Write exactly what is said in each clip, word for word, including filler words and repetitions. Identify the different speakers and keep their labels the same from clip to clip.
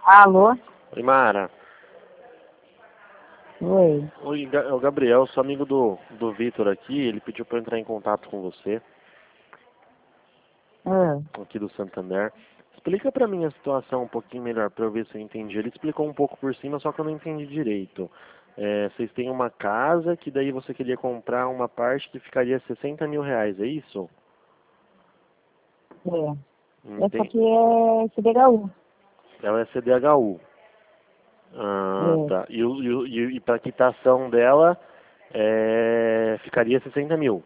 Speaker 1: Alô?
Speaker 2: Oi, Mara.
Speaker 1: Oi.
Speaker 2: Oi, Ga- é o Gabriel, sou amigo do, do Vitor aqui. Ele pediu para eu entrar em contato com você,
Speaker 1: Ah,
Speaker 2: aqui do Santander. Explica para mim a situação um pouquinho melhor, para eu ver se eu entendi. Ele explicou um pouco por cima, só que eu não entendi direito. É, vocês têm uma casa que daí você queria comprar uma parte que ficaria sessenta mil reais, é isso?
Speaker 1: é. Essa
Speaker 2: Enten-
Speaker 1: aqui é C D H U.
Speaker 2: Ela é C D H U. Ah,
Speaker 1: É.
Speaker 2: tá. E, o- e, o- e, e para quitação dela, é, ficaria sessenta mil.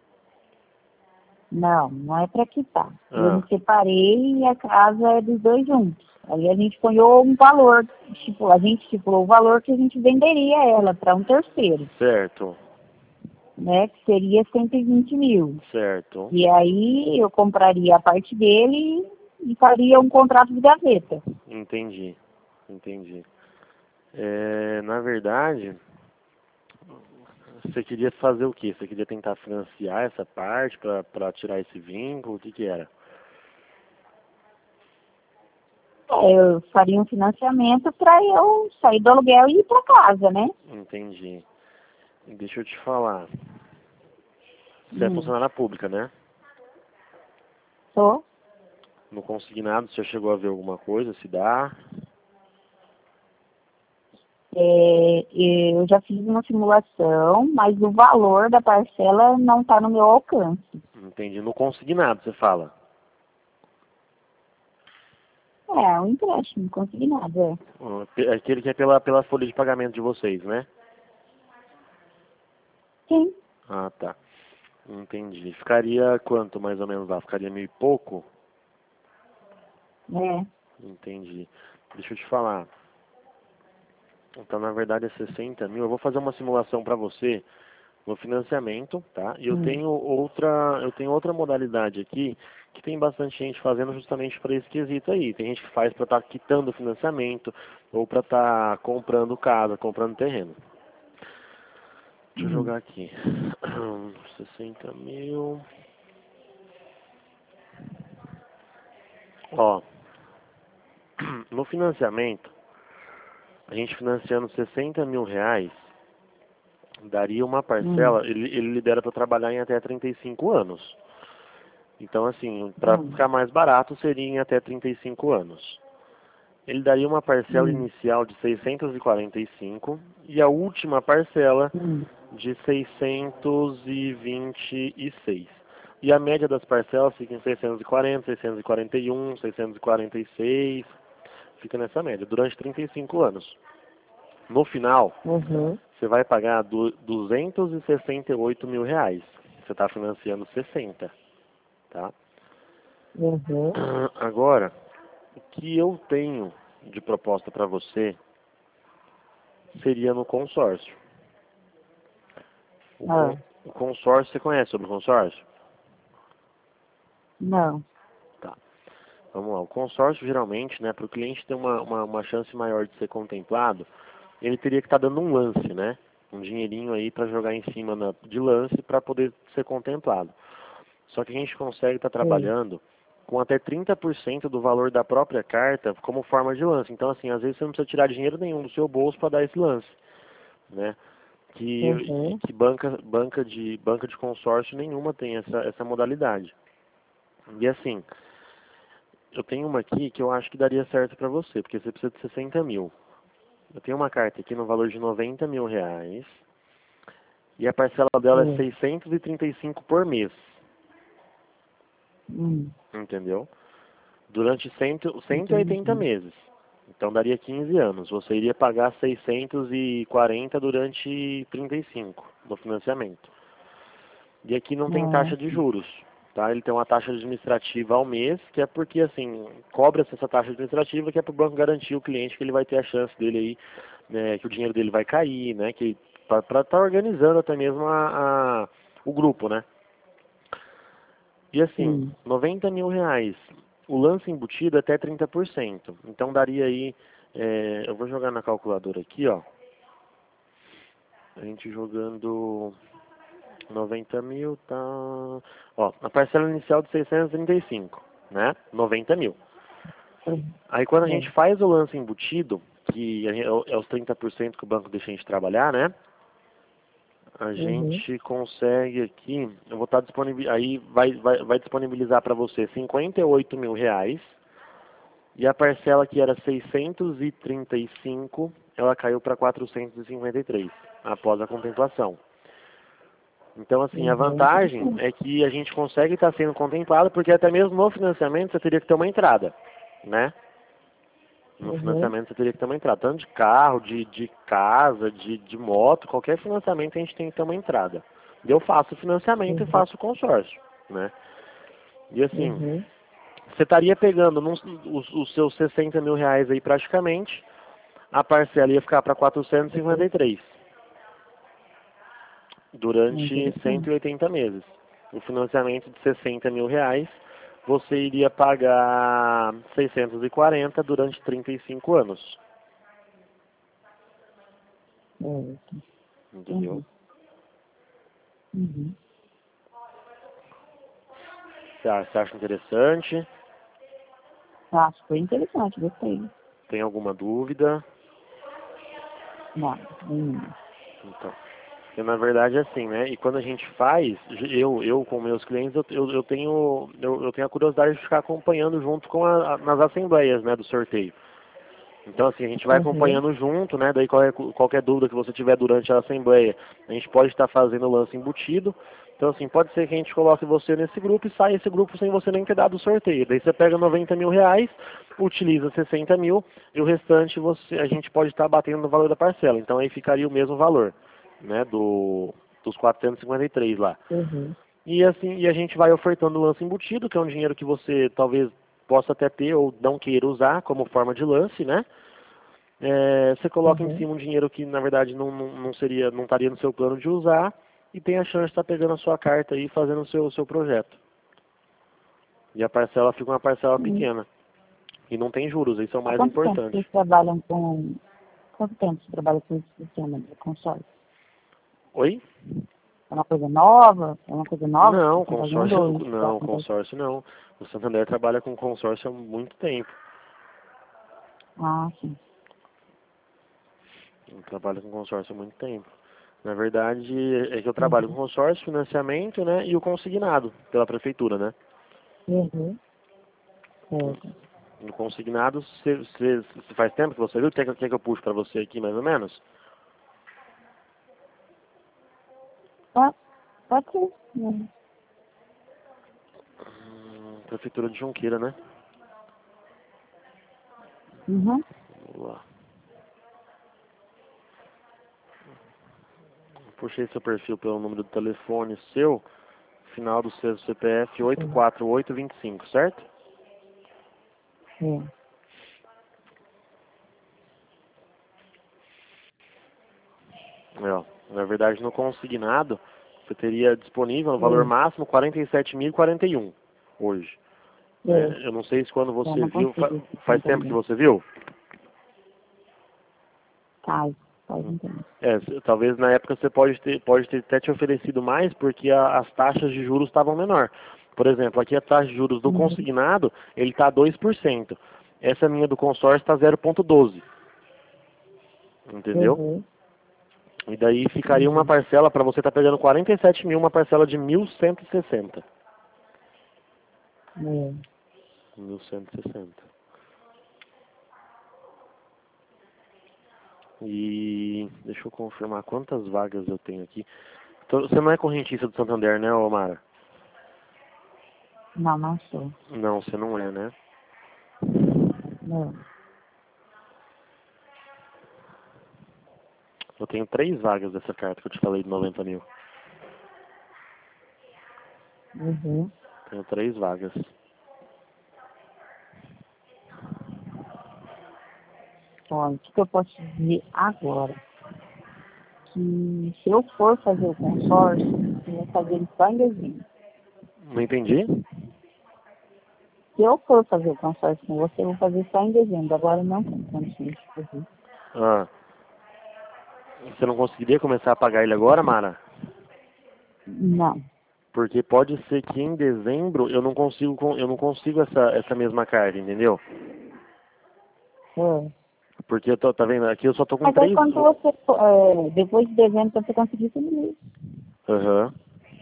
Speaker 1: Não, não é para quitar. Eu me
Speaker 2: Ah,
Speaker 1: separei e a casa é dos dois juntos. Aí a gente ponhou um valor, tipo, a gente estipulou o valor que a gente venderia ela para um terceiro,
Speaker 2: certo,
Speaker 1: né? Que seria cento e vinte mil.
Speaker 2: certo.
Speaker 1: E aí eu compraria a parte dele e faria um contrato de gaveta.
Speaker 2: Entendi, entendi. É, na verdade, você queria fazer o quê? Você queria tentar financiar essa parte para para tirar esse vínculo? O que que era?
Speaker 1: É, eu faria um financiamento para eu sair do aluguel e ir para casa, né?
Speaker 2: Entendi. Deixa eu te falar. Você é
Speaker 1: Hum,
Speaker 2: funcionária pública, né?
Speaker 1: tô.
Speaker 2: No consignado, você já chegou a ver alguma coisa? Se dá?
Speaker 1: É, eu já fiz uma simulação, mas o valor da parcela não está no meu alcance.
Speaker 2: Entendi. No consignado, você fala.
Speaker 1: É, um empréstimo consignado, é.
Speaker 2: Ah, pe- Aquele que é pela, pela folha de pagamento de vocês, né?
Speaker 1: Sim,
Speaker 2: Ah, tá. Entendi. Ficaria quanto mais ou menos lá? Ficaria mil e pouco?
Speaker 1: é.
Speaker 2: Entendi. Deixa eu te falar. Então, na verdade, é sessenta mil. Eu vou fazer uma simulação para você no financiamento, tá? E eu
Speaker 1: Hum,
Speaker 2: tenho outra, eu tenho outra modalidade aqui que tem bastante gente fazendo justamente para esse quesito aí. Tem gente que faz para estar quitando o financiamento ou para estar comprando casa, comprando terreno. Deixa eu
Speaker 1: hum,
Speaker 2: jogar aqui. sessenta mil. Ó, no financiamento, a gente financiando sessenta mil reais, daria uma
Speaker 1: hum,
Speaker 2: parcela, ele, ele libera para trabalhar em até trinta e cinco anos. Então, assim, para
Speaker 1: hum,
Speaker 2: ficar mais barato, seria em até trinta e cinco anos. Ele daria uma parcela
Speaker 1: hum,
Speaker 2: inicial de seiscentos e quarenta e cinco e a última parcela
Speaker 1: hum.
Speaker 2: de seiscentos e vinte e seis. E a média das parcelas fica em seiscentos e quarenta, seiscentos e quarenta e um, seiscentos e quarenta e seis, fica nessa média, durante trinta e cinco anos. No final,
Speaker 1: Uhum,
Speaker 2: você vai pagar du- duzentos e sessenta e oito mil reais. Você está financiando sessenta, tá?
Speaker 1: uhum.
Speaker 2: Agora, o que eu tenho de proposta para você seria no consórcio. O, con-
Speaker 1: Ah,
Speaker 2: o consórcio, você conhece sobre o consórcio?
Speaker 1: não.
Speaker 2: Tá. Vamos lá. O consórcio, geralmente, né, para o cliente ter uma, uma, uma chance maior de ser contemplado, ele teria que estar dando um lance, né? Um dinheirinho aí para jogar em cima na- de lance para poder ser contemplado. Só que a gente consegue estar
Speaker 1: Sei.
Speaker 2: trabalhando com até trinta por cento do valor da própria carta como forma de lance. Então, assim, às vezes você não precisa tirar dinheiro nenhum do seu bolso para dar esse lance, né? Que, que,
Speaker 1: Uhum.
Speaker 2: que banca, banca, de, banca de consórcio nenhuma tem essa, essa modalidade. E assim, eu tenho uma aqui que eu acho que daria certo para você, porque você precisa de sessenta mil. Eu tenho uma carta aqui no valor de noventa mil reais e a parcela dela é
Speaker 1: É.
Speaker 2: seiscentos e trinta e cinco por mês,
Speaker 1: Hum,
Speaker 2: entendeu? Durante cem, cento e oitenta
Speaker 1: entendi.
Speaker 2: meses. Então daria quinze anos. Você iria pagar seiscentos e quarenta durante trinta e cinco no financiamento. E aqui não tem
Speaker 1: Ah,
Speaker 2: taxa de juros, tá? Ele tem uma taxa administrativa ao mês, que é porque, assim, cobra-se essa taxa administrativa, que é para o banco garantir o cliente que ele vai ter a chance dele aí, né, que o dinheiro dele vai cair, né, que para estar organizando até mesmo a, a- o grupo, né? E assim,
Speaker 1: sim.
Speaker 2: noventa mil reais, o lance embutido é até trinta por cento. Então daria aí, é, eu vou jogar na calculadora aqui, ó, a gente jogando noventa mil, tá... Ó, a parcela inicial de seiscentos e trinta e cinco, né? noventa mil. Aí quando a
Speaker 1: É.
Speaker 2: gente faz o lance embutido, que a gente- é o- é os trinta por cento que o banco deixa a gente trabalhar, né? A
Speaker 1: Uhum.
Speaker 2: gente consegue aqui, eu vou estar disponível, aí vai, vai, vai disponibilizar para você cinquenta e oito mil reais, e a parcela que era seiscentos e trinta e cinco, ela caiu para quatrocentos e cinquenta e três, após a contemplação. Então, assim, a
Speaker 1: Uhum.
Speaker 2: vantagem é que a gente consegue estar sendo contemplado, porque até mesmo no financiamento você teria que ter uma entrada, né? No
Speaker 1: Uhum.
Speaker 2: financiamento você teria que ter uma entrada, tanto de carro, de, de casa, de, de moto, qualquer financiamento a gente tem que ter uma entrada. Eu faço o financiamento
Speaker 1: Uhum.
Speaker 2: e faço o consórcio, né? E assim,
Speaker 1: Uhum.
Speaker 2: você estaria pegando num- os, os seus sessenta mil reais aí praticamente, a parcela ia ficar para quatrocentos e cinquenta e três durante cento
Speaker 1: Interessante.
Speaker 2: e oitenta meses. O financiamento de sessenta mil reais, você iria pagar seiscentos e quarenta durante trinta e cinco anos.
Speaker 1: Certo.
Speaker 2: Entendeu?
Speaker 1: Uhum.
Speaker 2: Você acha você acha interessante?
Speaker 1: Acho que foi interessante, gostei.
Speaker 2: Tem alguma dúvida?
Speaker 1: Não, nenhuma.
Speaker 2: Então, porque na verdade é assim, né? E quando a gente faz, eu, eu com meus clientes, eu, eu, eu tenho, eu, eu tenho a curiosidade de ficar acompanhando junto com a, a- nas assembleias, né, do sorteio. Então, assim, a gente vai
Speaker 1: Uhum.
Speaker 2: acompanhando junto, né? Daí qualquer, qualquer dúvida que você tiver durante a assembleia, a gente pode estar fazendo o lance embutido. Então, assim, pode ser que a gente coloque você nesse grupo e saia esse grupo sem você nem ter dado o sorteio. Daí você pega noventa mil reais, utiliza sessenta mil e o restante você, a gente pode estar batendo no valor da parcela. Então aí ficaria o mesmo valor, né? Do, dos quatrocentos e cinquenta e três lá.
Speaker 1: Uhum.
Speaker 2: E assim, e a gente vai ofertando o lance embutido, que é um dinheiro que você talvez possa até ter ou não queira usar como forma de lance, né? É, você coloca em
Speaker 1: Uhum.
Speaker 2: cima um dinheiro que na verdade não, não, não seria, não estaria no seu plano de usar e tem a chance de estar pegando a sua carta aí e fazendo o seu, seu projeto. E a parcela fica uma parcela
Speaker 1: Hum.
Speaker 2: pequena. E não tem juros, isso é o
Speaker 1: Há
Speaker 2: mais
Speaker 1: quanto tempo
Speaker 2: importante.
Speaker 1: vocês trabalham com... Quanto tempo você trabalha com esse sistema de consórcio?
Speaker 2: Oi?
Speaker 1: É uma coisa nova? É uma coisa nova que vocês
Speaker 2: Não,
Speaker 1: estão fazendo?
Speaker 2: consórcio
Speaker 1: Ou isso já
Speaker 2: não,
Speaker 1: acontece?
Speaker 2: consórcio não. O Santander trabalha com consórcio há muito tempo.
Speaker 1: Ah, sim.
Speaker 2: Eu trabalho com consórcio há muito tempo. Na verdade, é que eu trabalho com
Speaker 1: Uhum.
Speaker 2: consórcio, financiamento, né, e o consignado pela prefeitura, né?
Speaker 1: Uhum. Certo.
Speaker 2: No consignado, você, você, você faz tempo que você viu? Quer, que- quer que eu puxe para você aqui, mais ou menos?
Speaker 1: Pode, pode ser. Uhum.
Speaker 2: Hum, prefeitura de Junqueira, né?
Speaker 1: Uhum.
Speaker 2: Vamos lá. Puxei seu perfil pelo número do telefone seu, final do seu C P F oito quatro oito dois cinco, certo?
Speaker 1: É.
Speaker 2: É, ó, na verdade, no consignado, você teria disponível no valor
Speaker 1: É.
Speaker 2: máximo quarenta e sete mil e quarenta e um hoje.
Speaker 1: É.
Speaker 2: É, eu não sei se quando
Speaker 1: Eu
Speaker 2: você
Speaker 1: não
Speaker 2: viu, fa-
Speaker 1: consigo
Speaker 2: faz tempo que
Speaker 1: entender.
Speaker 2: você viu?
Speaker 1: Faz, faz entender.
Speaker 2: É, c- talvez na época você pode ter, pode ter até te oferecido mais porque a- as taxas de juros estavam menor. Por exemplo, aqui a taxa de juros do
Speaker 1: Uhum.
Speaker 2: consignado, ele está dois por cento. Essa minha do consórcio está zero vírgula doze. Entendeu?
Speaker 1: Uhum.
Speaker 2: E daí ficaria uma
Speaker 1: Entendi.
Speaker 2: parcela, para você estar pegando quarenta e sete mil, uma parcela de mil cento e sessenta.
Speaker 1: É.
Speaker 2: mil cento e sessenta. E deixa eu confirmar quantas vagas eu tenho aqui. Então, você não é correntista do Santander, né, Omara?
Speaker 1: Não, não sou.
Speaker 2: Não, você não é, né?
Speaker 1: Não.
Speaker 2: Eu tenho três vagas dessa carta que eu te falei de noventa mil.
Speaker 1: Uhum.
Speaker 2: Tenho três vagas.
Speaker 1: Olha, o que que eu posso te dizer agora? Que se eu for fazer o consórcio, eu vou fazer ele só em dezembro.
Speaker 2: Não entendi?
Speaker 1: Se eu for fazer o consórcio com você, eu vou fazer só em dezembro. Agora não tem condições de fazer.
Speaker 2: Ah, você não conseguiria começar a pagar ele agora, Mara?
Speaker 1: Não.
Speaker 2: Porque pode ser que em dezembro eu não consigo, com- eu não consigo essa, essa mesma carta, entendeu?
Speaker 1: É.
Speaker 2: Porque eu tô, tá vendo, aqui eu só tô com
Speaker 1: Mas aí
Speaker 2: três...
Speaker 1: quando você, é, depois de dezembro, quando você conseguir, você me liga.
Speaker 2: Aham.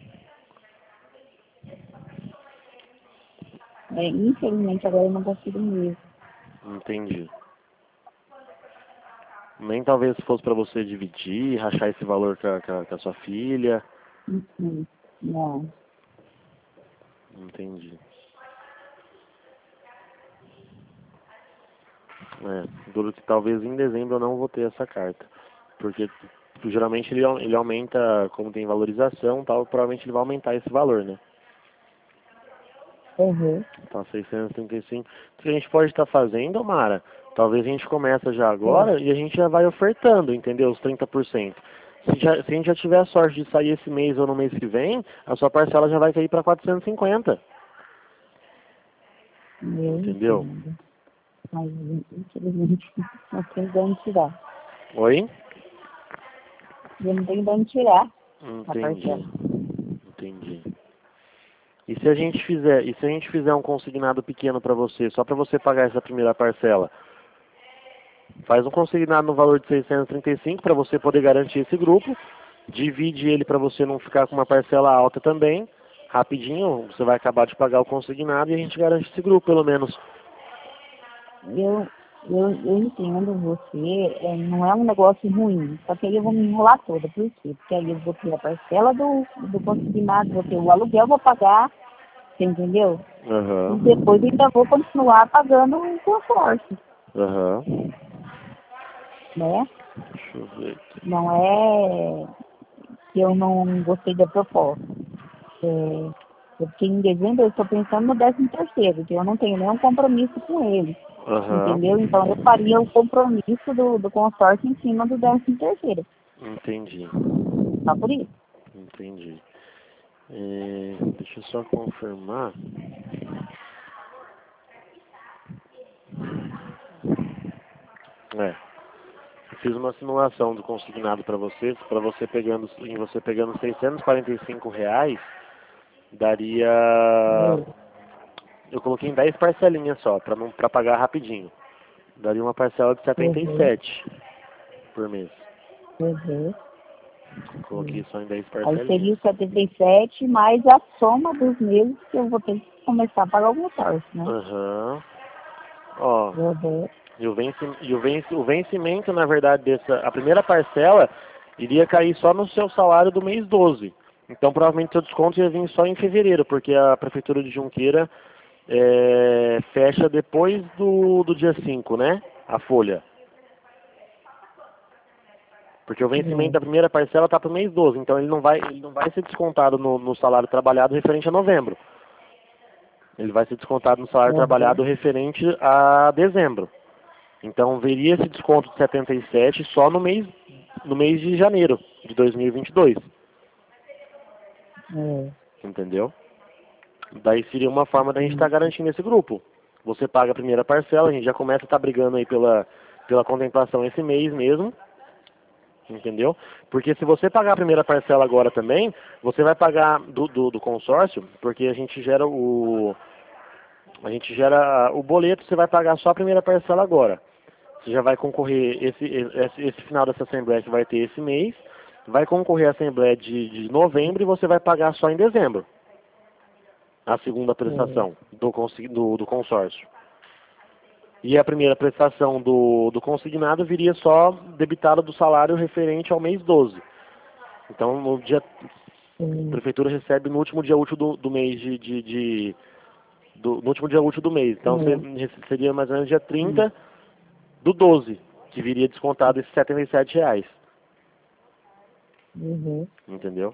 Speaker 1: É, infelizmente agora eu não consigo mesmo.
Speaker 2: Entendi. Nem talvez fosse pra você dividir, rachar esse valor com a, com a- com a sua filha.
Speaker 1: Uhum. Não.
Speaker 2: Entendi. É, duro que talvez em dezembro eu não vou ter essa carta. Porque geralmente ele, au- ele aumenta, como tem valorização, tal, provavelmente ele vai aumentar esse valor, né?
Speaker 1: Uhum.
Speaker 2: Tá, seiscentos e trinta e cinco. O que a gente pode estar fazendo, Mara? Talvez a gente começa já
Speaker 1: É.
Speaker 2: agora e a gente já vai ofertando, entendeu? Os trinta por cento. Se, já, se a gente já tiver a sorte de sair esse mês ou no mês que vem, a sua parcela já vai cair para quatrocentos e cinquenta.
Speaker 1: Eu
Speaker 2: Entendeu?
Speaker 1: entendo. Mas infelizmente não tenho de onde tirar.
Speaker 2: Oi?
Speaker 1: Eu não tenho de onde tirar a
Speaker 2: Entendi.
Speaker 1: parcela.
Speaker 2: Entendi. E se a gente fizer, e se a gente fizer um consignado pequeno para você, só para você pagar essa primeira parcela? Faz um consignado no valor de seiscentos e trinta e cinco para você poder garantir esse grupo. Divide ele para você não ficar com uma parcela alta também. Rapidinho, você vai acabar de pagar o consignado e a gente garante esse grupo, pelo menos.
Speaker 1: Eu, eu, eu entendo você, é, não é um negócio ruim, só que aí eu vou me enrolar toda. Por quê? Porque aí eu vou ter a parcela do, do consignado, vou ter o aluguel, vou pagar, você entendeu? E
Speaker 2: Aham.
Speaker 1: depois eu ainda vou continuar pagando o consórcio,
Speaker 2: Aham.
Speaker 1: né?
Speaker 2: Deixa eu ver aqui.
Speaker 1: Não é que eu não gostei da proposta. É, porque em dezembro eu estou pensando no décimo terceiro, que eu não tenho nenhum compromisso com ele,
Speaker 2: Aham.
Speaker 1: entendeu? Então eu faria o compromisso do, do consórcio em cima do décimo terceiro,
Speaker 2: Entendi.
Speaker 1: só por isso.
Speaker 2: Entendi. É, deixa eu só confirmar. É. Eu fiz uma simulação do consignado para você, para você pegando, em você pegando seiscentos e quarenta e cinco reais, daria,
Speaker 1: Uhum.
Speaker 2: eu coloquei em dez parcelinhas só, para não, para pagar rapidinho. Daria uma parcela de setenta e
Speaker 1: Uhum.
Speaker 2: sete por mês.
Speaker 1: Uhum.
Speaker 2: Coloquei só em dez
Speaker 1: Aí
Speaker 2: parcelinhas.
Speaker 1: seria o setenta e sete mais a soma dos meses que eu vou ter que começar a pagar o consórcio, né?
Speaker 2: Aham. Ó,
Speaker 1: Uhum.
Speaker 2: e o, venci, e o, venci, o vencimento, na verdade, dessa, a primeira parcela iria cair só no seu salário do mês doze. Então, provavelmente, seu desconto ia vir só em fevereiro, porque a Prefeitura de Junqueira é, fecha depois do, do dia cinco, né? A folha. Porque o vencimento
Speaker 1: Uhum.
Speaker 2: da primeira parcela está para o mês doze, então ele não vai, ele não vai ser descontado no, no salário trabalhado referente a novembro. Ele vai ser descontado no salário
Speaker 1: Uhum.
Speaker 2: trabalhado referente a dezembro. Então veria esse desconto de setenta e sete só no mês, no mês de janeiro de dois mil e vinte e dois.
Speaker 1: É.
Speaker 2: Entendeu? Daí seria uma forma da gente estar
Speaker 1: Entendi.
Speaker 2: garantindo esse grupo. Você paga a primeira parcela, a gente já começa a estar brigando aí pela, pela contemplação esse mês mesmo. Entendeu? Porque se você pagar a primeira parcela agora também, você vai pagar do, do, do consórcio, porque a gente gera o. A gente gera o boleto, você vai pagar só a primeira parcela agora. Você já vai concorrer esse, esse, esse final dessa assembleia que vai ter esse mês, vai concorrer à assembleia de, de novembro e você vai pagar só em dezembro a segunda
Speaker 1: É.
Speaker 2: prestação do, consi- do, do consórcio. E a primeira prestação do, do consignado viria só debitada do salário referente ao mês doze. Então, no dia, a
Speaker 1: Sim.
Speaker 2: prefeitura recebe no último dia útil do, do mês de, de, de do, no último dia útil do mês. Então,
Speaker 1: É.
Speaker 2: se- seria mais ou menos dia
Speaker 1: Sim.
Speaker 2: trinta do doze, que viria descontado esses setenta e sete reais.
Speaker 1: Uhum.
Speaker 2: Entendeu?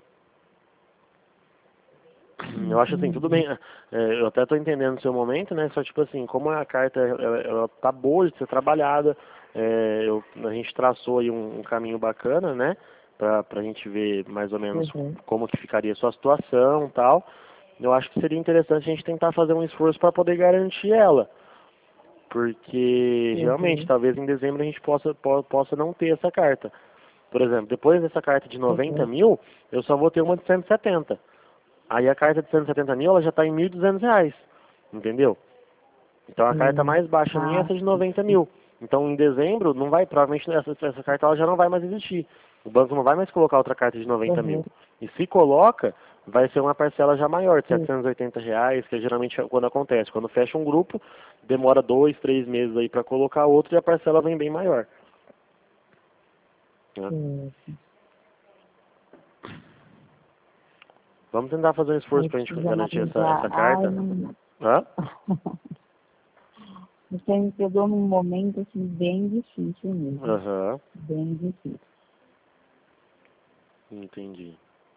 Speaker 2: Eu acho assim, tudo
Speaker 1: Entendi.
Speaker 2: bem, é, eu até estou entendendo o seu momento, né? Só tipo assim, como a carta ela, ela tá boa de ser trabalhada, é, eu, a gente traçou aí um, um caminho bacana, né? Pra, pra gente ver mais ou menos
Speaker 1: Uhum.
Speaker 2: como que ficaria a sua situação e tal. Eu acho que seria interessante a gente tentar fazer um esforço para poder garantir ela. Porque realmente,
Speaker 1: Uhum.
Speaker 2: talvez em dezembro a gente possa, po- possa não ter essa carta. Por exemplo, depois dessa carta de noventa
Speaker 1: Uhum.
Speaker 2: mil, eu só vou ter uma de cento e setenta. Aí a carta de cento e setenta mil ela já está em mil e duzentos reais, entendeu? Então a carta
Speaker 1: Sim.
Speaker 2: mais baixa minha é
Speaker 1: Ah,
Speaker 2: essa de noventa mil. Então, em dezembro, não vai, provavelmente essa, essa carta ela já não vai mais existir. O banco não vai mais colocar outra carta de noventa
Speaker 1: Uhum.
Speaker 2: mil. E se coloca, vai ser uma parcela já maior, de
Speaker 1: Sim.
Speaker 2: setecentos e oitenta reais, que é geralmente quando acontece. Quando fecha um grupo, demora dois, três meses aí para colocar outro e a parcela vem bem maior. Né?
Speaker 1: Sim.
Speaker 2: Vamos tentar fazer um esforço
Speaker 1: Aí
Speaker 2: para a gente
Speaker 1: precisa
Speaker 2: garantir essa,
Speaker 1: analisar.
Speaker 2: essa
Speaker 1: Ai,
Speaker 2: carta.
Speaker 1: não...
Speaker 2: Hã?
Speaker 1: Você me pegou num momento assim, bem difícil mesmo.
Speaker 2: Aham,
Speaker 1: Bem difícil.
Speaker 2: entendi.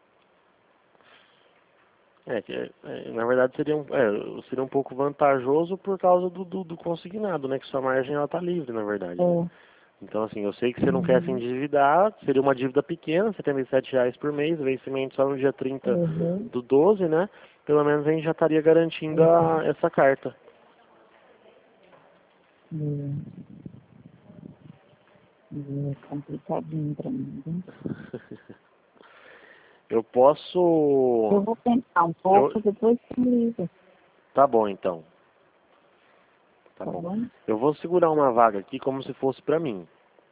Speaker 2: É, que, é, é, na verdade seria um, é, seria um pouco vantajoso por causa do, do, do consignado, né? Que sua margem ela tá livre, na verdade, né?
Speaker 1: É.
Speaker 2: Então, assim, eu sei que você não quer se
Speaker 1: Uhum.
Speaker 2: endividar, seria uma dívida pequena, setenta e sete reais por mês, vencimento só no dia trinta
Speaker 1: Uhum.
Speaker 2: do doze, né? Pelo menos a gente já estaria garantindo
Speaker 1: Uhum.
Speaker 2: a, essa carta.
Speaker 1: Uhum. É complicadinho pra mim, viu?
Speaker 2: Eu posso...
Speaker 1: Eu vou pensar um
Speaker 2: Eu...
Speaker 1: pouco, depois você me liga,
Speaker 2: Tá bom, então. Tá
Speaker 1: tá
Speaker 2: bom.
Speaker 1: bom?
Speaker 2: Eu vou segurar uma vaga aqui como se fosse pra mim,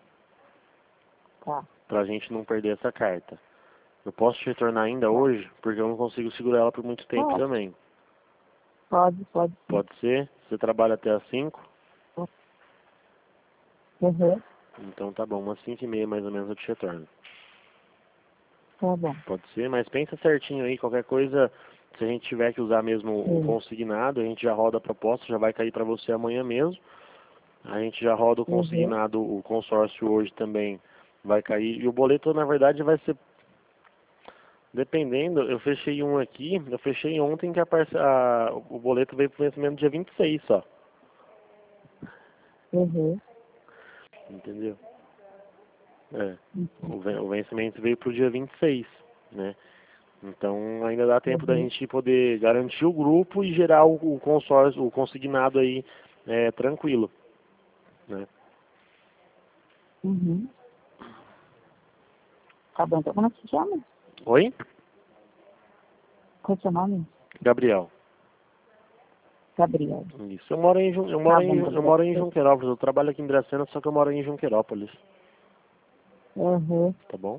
Speaker 1: Tá,
Speaker 2: pra gente não perder essa carta. Eu posso te retornar ainda
Speaker 1: tá.
Speaker 2: hoje, porque eu não consigo segurar ela por muito tempo
Speaker 1: Pode,
Speaker 2: também.
Speaker 1: pode, pode sim.
Speaker 2: Pode ser? Você trabalha até às cinco?
Speaker 1: Uhum.
Speaker 2: Então tá bom, umas cinco e meia mais ou menos eu te retorno.
Speaker 1: Tá bom.
Speaker 2: Pode ser, mas pensa certinho aí, qualquer coisa, se a gente tiver que usar mesmo o
Speaker 1: Sim.
Speaker 2: consignado, a gente já roda a proposta, já vai cair para você amanhã mesmo. A gente já roda o
Speaker 1: Uhum.
Speaker 2: consignado, o consórcio hoje também vai cair. E o boleto, na verdade, vai ser, dependendo, eu fechei um aqui, eu fechei ontem que a parce... a... o boleto veio pro vencimento dia vinte e seis só.
Speaker 1: Uhum.
Speaker 2: Entendeu? É.
Speaker 1: Uhum.
Speaker 2: O ven- o vencimento veio pro dia vinte e seis, né? Então ainda dá tempo da
Speaker 1: Uhum.
Speaker 2: gente poder garantir o grupo e gerar o, o consórcio, o consignado aí é, tranquilo, né?
Speaker 1: Uhum. Tá bom, então como é que se chama?
Speaker 2: Oi?
Speaker 1: Qual é o seu nome?
Speaker 2: Gabriel.
Speaker 1: Gabriel.
Speaker 2: Isso. Eu moro em Jun- eu moro
Speaker 1: Tá
Speaker 2: em
Speaker 1: bom,
Speaker 2: Jun- eu
Speaker 1: Gabriel.
Speaker 2: moro em Junquerópolis. Eu trabalho aqui em Dracena, só que eu moro em Junquerópolis,
Speaker 1: Uhum.
Speaker 2: tá bom?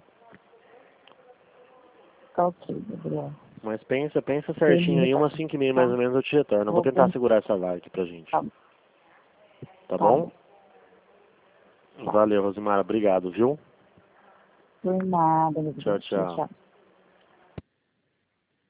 Speaker 1: Tá ok, Gabriel.
Speaker 2: Mas pensa, pensa certinho aí,
Speaker 1: Beleza.
Speaker 2: umas cinco e meia mais
Speaker 1: Tá.
Speaker 2: ou menos eu te retorno. Eu vou
Speaker 1: Vou
Speaker 2: tentar
Speaker 1: pensar.
Speaker 2: segurar essa vaga aqui pra gente, tá
Speaker 1: Tá
Speaker 2: bom?
Speaker 1: bom. Tá.
Speaker 2: Valeu, Rosimara. Obrigado, viu?
Speaker 1: Por nada,
Speaker 2: Tchau,
Speaker 1: Gabriel. Tchau,
Speaker 2: tchau.
Speaker 1: tchau.